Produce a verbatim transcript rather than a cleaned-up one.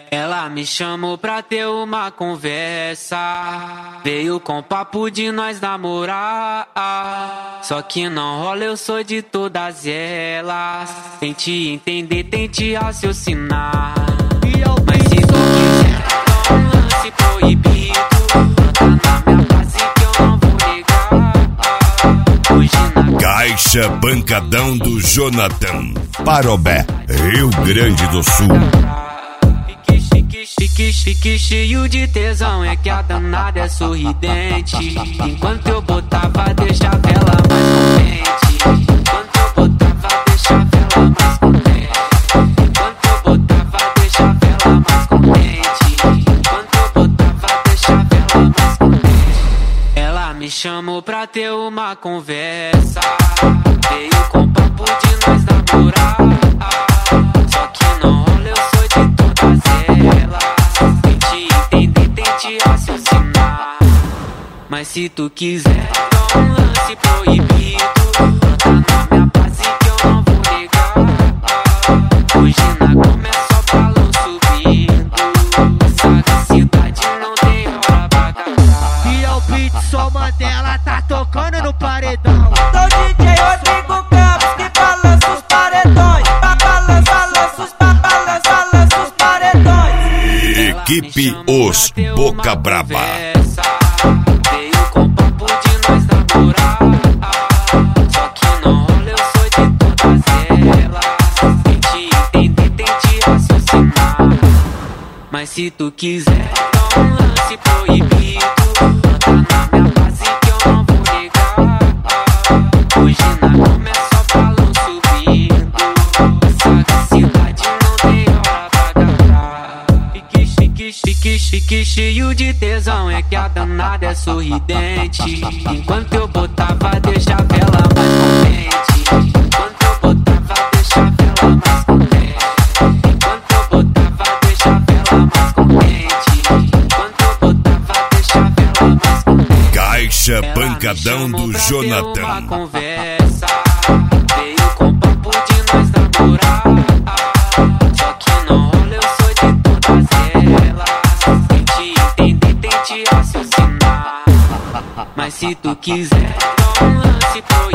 Ela me chamou pra ter uma conversa, veio com papo de nós namorar. Só que não rola, eu sou de todas elas. Tente entender, tente raciocinar. Mas se tu quiser dar um lance proibido, tá na minha base que eu não vou negar. Hoje na Caixa Pancadão do Jonathan, Parobé, Rio Grande do Sul. Fique, fique cheio de tesão, é que a danada é sorridente. Enquanto eu botava, deixava ela mais contente. Enquanto eu botava, deixava ela mais contente. Enquanto eu botava, deixava ela mais contente. Enquanto eu botava, deixava ela mais contente. Ela me chamou pra ter uma conversa, veio com papo de nós namorar. Só que não rola, eu sou de todas elas. Raciocinar. Mas se tu quiser dar um lance proibido, tá na minha base que eu não vou negar. Hoje na cama é só balão subindo, sagacidade não tem hora pra acabar. E é o beat, só Mandela tá tocando no paredão. Sou D J Rodrigo Campos que balança os paredões. Balança, balança os balança, balança os paredões. Equipe Os Boca Braba. Veio com papo de nós namorar. Só que não rola, eu sou de todas elas. Tente entender, tente raciocinar. Mas se tu quiser dar um lance proibido, tá na minha base que eu não vou negar. Hoje na cama é só balão subindo, sagacidade não tem hora pra acabar. Fique chique, chique, chique, cheio de tesão, é que a danada é sorridente. Enquanto eu botava, deixava ela mais contente. Enquanto eu botava, deixava ela mais contente. Enquanto eu botava, deixava ela mais contente. Enquanto eu botava, deixava ela mais contente. Caixa Pancadão do Jonathan. Uma conversa, veio com papo de nós namorar. Só que não rola, eu sou de todas elas. Tente entender, tente raciocinar. Mas se tu quiser dar um lance pro